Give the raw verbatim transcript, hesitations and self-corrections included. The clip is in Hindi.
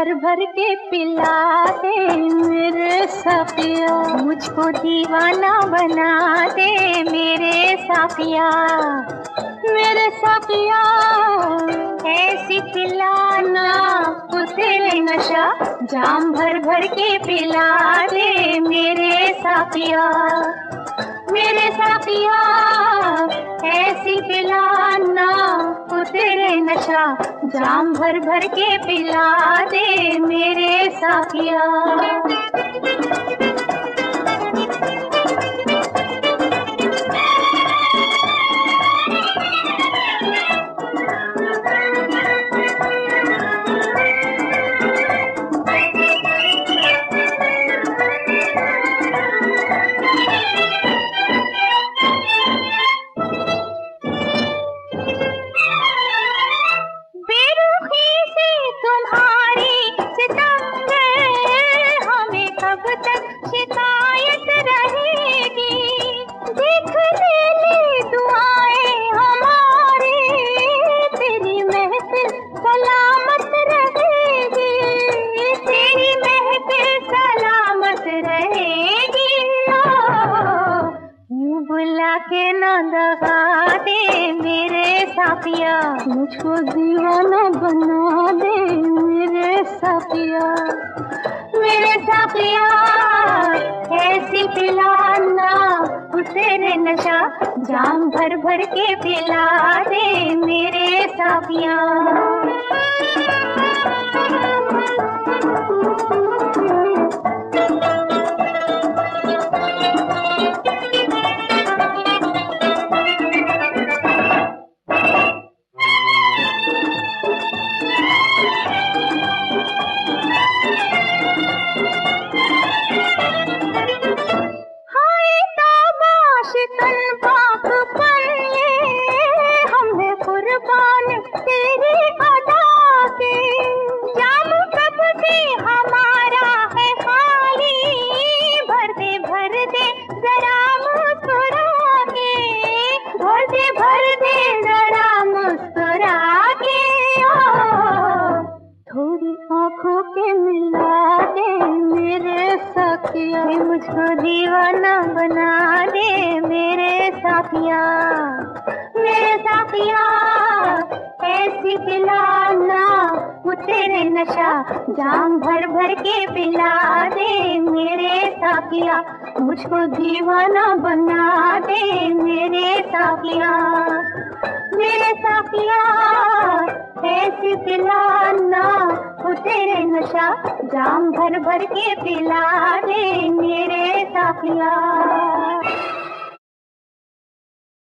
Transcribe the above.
भर भर के पिला दे मेरे साथिया, मुझको दीवाना बना दे मेरे साथिया, मेरे साथिया। ऐसी पिलाना उसे नशा, जाम भर भर के पिला दे मेरे साथिया, मेरे साथिया। ऐसी पिलाना उसे नशा, जाम भर भर के पिला दे मेरे साथिया। शिकायत रहेगी, देख ले ले दुआएं हमारी, तेरी महफिल सलामत रहेगी, तेरी महफिल सलामत रहेगी। यूं बुला के न दगा दे मेरे साथिया, मुझको दीवाना बना दे मेरे साथिया, मेरे साथिया। ऐसी पिलाना उसे नशा, जाम भर भर के पिला दे मेरे साथिया। आँखों के मिला दे मेरे साथिया, मुझको दीवाना बना दे मेरे साथिया, मेरे साथिया। ऐसी पिलाना तेरे नशा, जाम भर भर के पिला दे मेरे साथिया, मुझको दीवाना बना दे मेरे साथिया, मेरे साथिया। ऐसी पिलाना तेरे नशा, जाम भर भर के पिला दे मेरे साथिया।